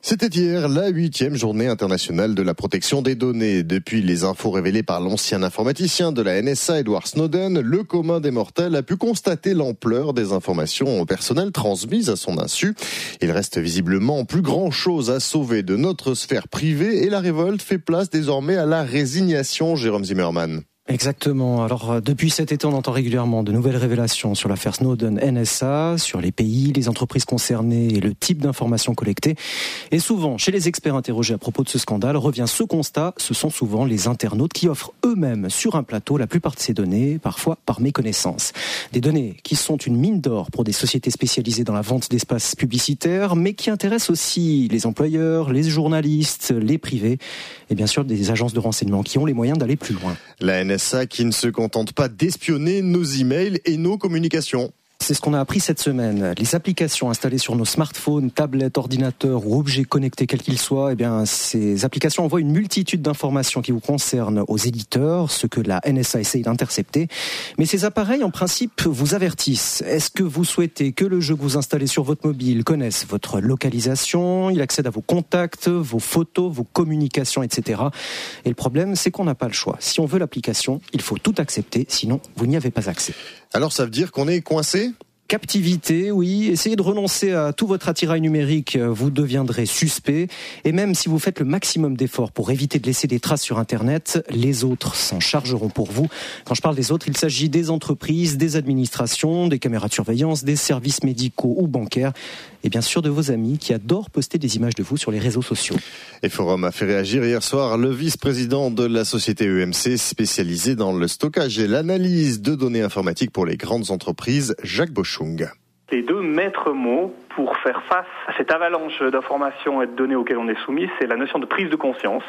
C'était hier la 8e journée internationale de la protection des données. Depuis les infos révélées par l'ancien informaticien de la NSA, Edward Snowden, le commun des mortels a pu constater l'ampleur des informations personnelles transmises à son insu. Il reste visiblement plus grand chose à sauver de notre sphère privée et la révolte fait place désormais à la résignation, Jérôme Zimmermann. Exactement. Alors, depuis cet été, on entend régulièrement de nouvelles révélations sur l'affaire Snowden-NSA, sur les pays, les entreprises concernées et le type d'informations collectées. Et souvent, chez les experts interrogés à propos de ce scandale, revient ce constat, ce sont souvent les internautes qui offrent eux-mêmes sur un plateau la plupart de ces données, parfois par méconnaissance. Des données qui sont une mine d'or pour des sociétés spécialisées dans la vente d'espaces publicitaires, mais qui intéressent aussi les employeurs, les journalistes, les privés et bien sûr des agences de renseignement qui ont les moyens d'aller plus loin. La NSA qui ne se contente pas d'espionner nos emails et nos communications. C'est ce qu'on a appris cette semaine. Les applications installées sur nos smartphones, tablettes, ordinateurs ou objets connectés quels qu'ils soient, ces applications envoient une multitude d'informations qui vous concernent aux éditeurs, ce que la NSA essaye d'intercepter. Mais ces appareils, en principe, vous avertissent. Est-ce que vous souhaitez que le jeu que vous installez sur votre mobile connaisse votre localisation, il accède à vos contacts, vos photos, vos communications, etc. Et le problème, c'est qu'on n'a pas le choix. Si on veut l'application, il faut tout accepter, sinon vous n'y avez pas accès. Alors ça veut dire qu'on est coincé ? Captivité, oui. Essayez de renoncer à tout votre attirail numérique, vous deviendrez suspect. Et même si vous faites le maximum d'efforts pour éviter de laisser des traces sur Internet, les autres s'en chargeront pour vous. Quand je parle des autres, il s'agit des entreprises, des administrations, des caméras de surveillance, des services médicaux ou bancaires, et bien sûr de vos amis qui adorent poster des images de vous sur les réseaux sociaux. Et Forum a fait réagir hier soir le vice-président de la société EMC spécialisée dans le stockage et l'analyse de données informatiques pour les grandes entreprises, Jacques Bochung. Les deux maîtres mots pour faire face à cette avalanche d'informations et de données auxquelles on est soumis, c'est la notion de prise de conscience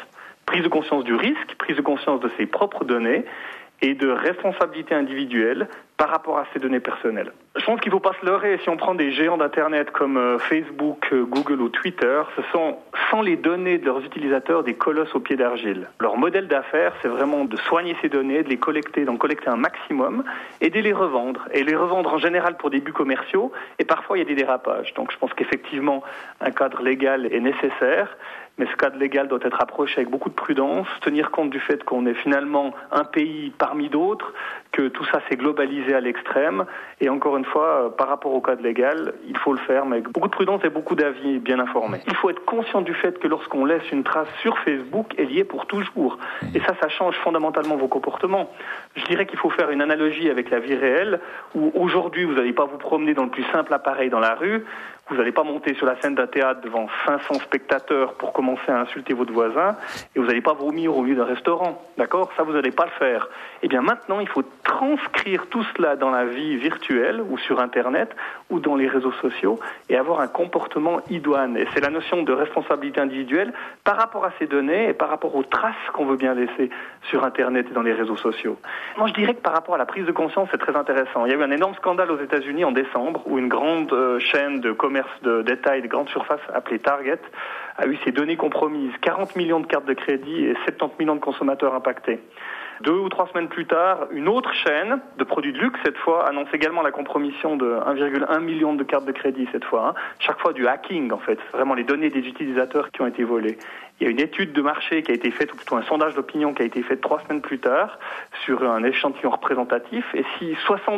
du risque, prise de conscience de ses propres données et de responsabilité individuelle par rapport à ces données personnelles. Je pense qu'il ne faut pas se leurrer. Si on prend des géants d'Internet comme Facebook, Google ou Twitter, ce sont, sans les données de leurs utilisateurs, des colosses au pied d'argile. Leur modèle d'affaires, c'est vraiment de soigner ces données, de les collecter, d'en collecter un maximum et de les revendre. Et les revendre en général pour des buts commerciaux. Et parfois, il y a des dérapages. Donc je pense qu'effectivement, un cadre légal est nécessaire. Mais ce cadre légal doit être approché avec beaucoup de prudence, tenir compte du fait qu'on est finalement un pays parmi d'autres, que tout ça s'est globalisé à l'extrême. Et encore une fois, par rapport au cadre légal, il faut le faire, mais avec beaucoup de prudence et beaucoup d'avis bien informés. Il faut être conscient du fait que lorsqu'on laisse une trace sur Facebook, elle y est pour toujours. Et ça change fondamentalement vos comportements. Je dirais qu'il faut faire une analogie avec la vie réelle, où aujourd'hui, vous n'allez pas vous promener dans le plus simple appareil dans la rue, vous n'allez pas monter sur la scène d'un théâtre devant 500 spectateurs pour commencer à insulter votre voisin et vous n'allez pas vomir au milieu d'un restaurant. D'accord ? Ça, vous n'allez pas le faire. Eh bien, maintenant, il faut transcrire tout cela dans la vie virtuelle ou sur Internet ou dans les réseaux sociaux et avoir un comportement idoine. Et c'est la notion de responsabilité individuelle par rapport à ces données et par rapport aux traces qu'on veut bien laisser sur Internet et dans les réseaux sociaux. Moi, je dirais que par rapport à la prise de conscience, c'est très intéressant. Il y a eu un énorme scandale aux États-Unis en décembre où une grande chaîne de commerce de détail de grande surface appelée Target a eu ses données compromises, 40 millions de cartes de crédit et 70 millions de consommateurs impactés. 2 ou 3 semaines plus tard, une autre chaîne de produits de luxe, cette fois, annonce également la compromission de 1,1 million de cartes de crédit, cette fois. Chaque fois du hacking, en fait. Vraiment les données des utilisateurs qui ont été volées. Il y a une étude de marché qui a été faite, ou plutôt un sondage d'opinion qui a été fait 3 semaines plus tard, sur un échantillon représentatif. Et si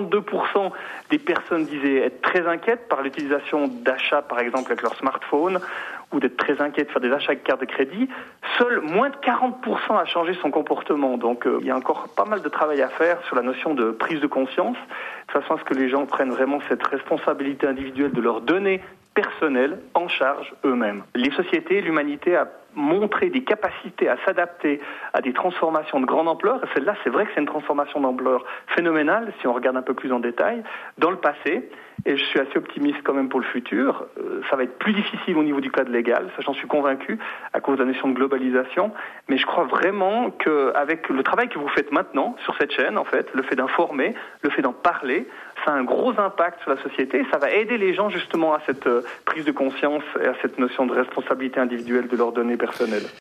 62% des personnes disaient être très inquiètes par l'utilisation d'achats, par exemple, avec leur smartphone, ou d'être très inquiets de faire des achats avec carte de crédit, seul moins de 40% a changé son comportement. Donc il y a encore pas mal de travail à faire sur la notion de prise de conscience, de façon à ce que les gens prennent vraiment cette responsabilité individuelle de leurs données personnelles en charge eux-mêmes. Les sociétés, l'humanité a montré des capacités à s'adapter à des transformations de grande ampleur. Et celle-là, c'est vrai que c'est une transformation d'ampleur phénoménale, si on regarde un peu plus en détail, dans le passé. Et je suis assez optimiste quand même pour le futur. Ça va être plus difficile au niveau du cadre légal, ça j'en suis convaincu, à cause de la notion de globalisation. Mais je crois vraiment qu'avec le travail que vous faites maintenant sur cette chaîne, en fait, le fait d'informer, le fait d'en parler, ça a un gros impact sur la société et ça va aider les gens justement à cette prise de conscience et à cette notion de responsabilité individuelle de leurs données personnelles.